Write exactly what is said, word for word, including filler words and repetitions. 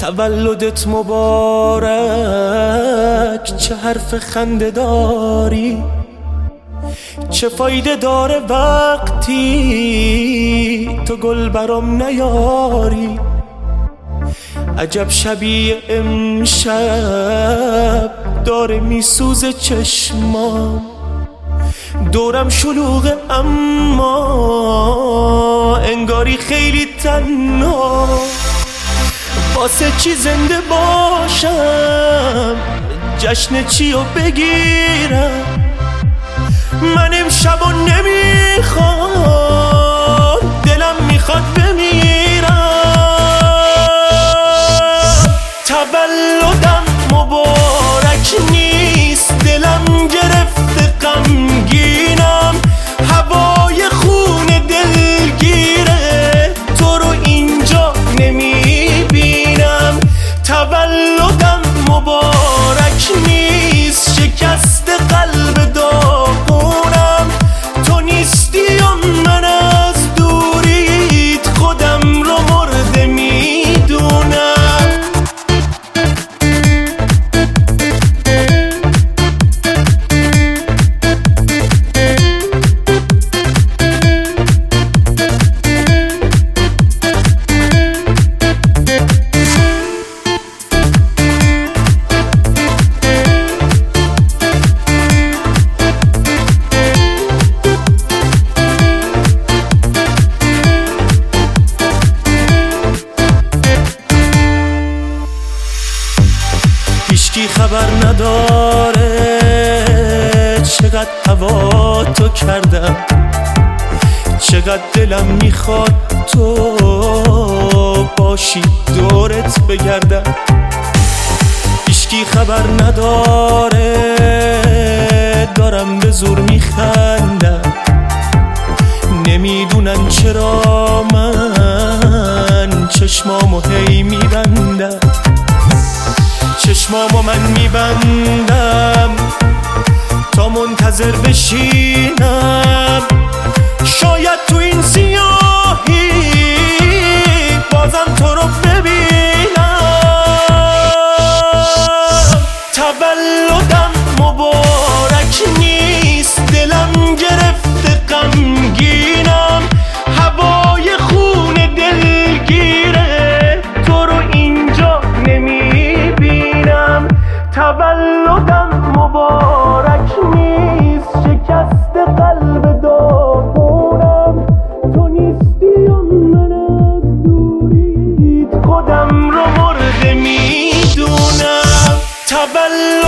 تولدت مبارک، چه حرف خنده داری، چه فایده داره وقتی تو گل برام نیاری. عجب شبیه امشب داره میسوزه چشمام، دورم شلوغه اما انگاری خیلی تنها. واسه چی زنده باشم، جشن چی رو بگیرم، من امشب رو نمیخوام، دلم میخواد بمیرم. تولدم مبارک نیست، دلم گرفته غمگینم، هوای خون دلگیره تو رو اینجا نمیبینم. تولدم مبارک نیست، شکست قلب داغونم، تو نیستی و من از دوریت خودم رو مرده میدونم. هیچکی خبر نداره چقدر هوا تو کردم، چقدر دلم میخواد تو باشی دورت بگردم. هیچکی خبر نداره دارم به زور میخندم، نمیدونن چرا من چشمامو هی میبندم. چشمامو من میبندم تا منتظر بشینم، شاید تو این سیاهی بازم تو رو ببینم. تولدم مبارک نیست، دلم گرفته غمگینم، هوای خون دلگیره تو رو اینجا نمیبینم. تولدم مبارک نیست، شکست قلب داغونم، تو نیستی و من از دوریت خودم رو مرده میدونم. تولدم